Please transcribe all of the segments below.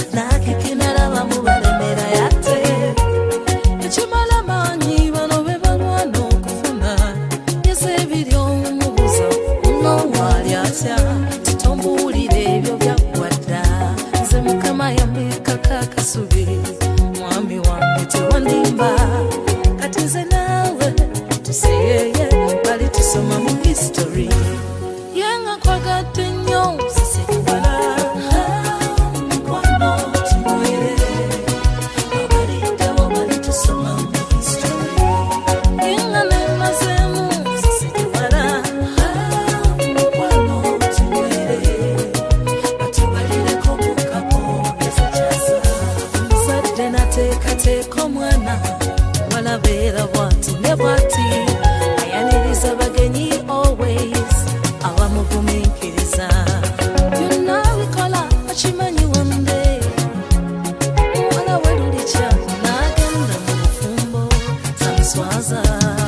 nakikinala bamubalemera yate ekimala manyi bano be balwana okufuna yese ebiri omubuza muno wali atya titombuulire ebyo byakwadda nze mukama yambikako akasubi mwami wange tewandimba kati nze naawe tuseyeye bali tusoma mu history yenga kwagadde nnyo sisekubala mukwano tumwere abaliddewo bali tusoma mu history yenga nemazeemu sisekubala mukwano tumwere batubalireko mukako ezikyasa muzadde nateekateeka omwana walabeera bwati ne bwati ayaniriza bagenyi always abamugumiikiriza byonna bikola akimanyi wande muwala we lulikya n'agenda mu bufumbo tamuswaza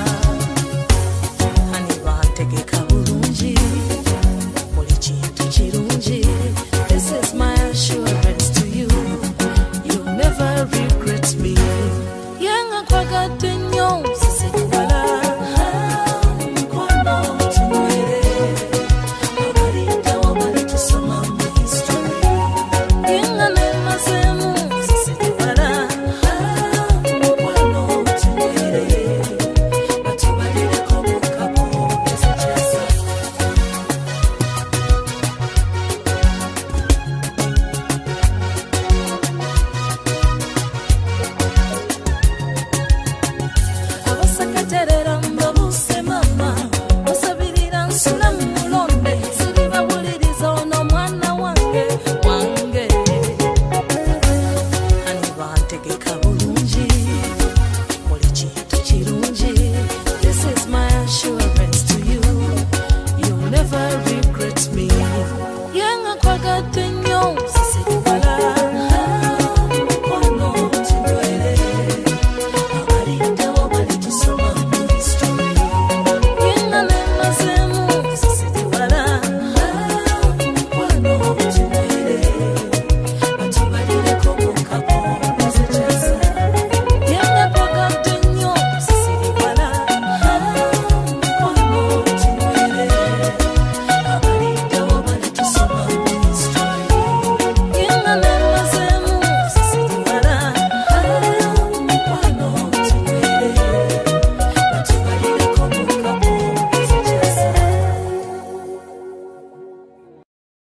hani bantegeka bulungi buli kintu kirungi this is my assurance to you you'll never regret me yenga kwagadde nnyo sisekubala mukwano tumwere abaliddewo bali tusoma mu history yenga nemaze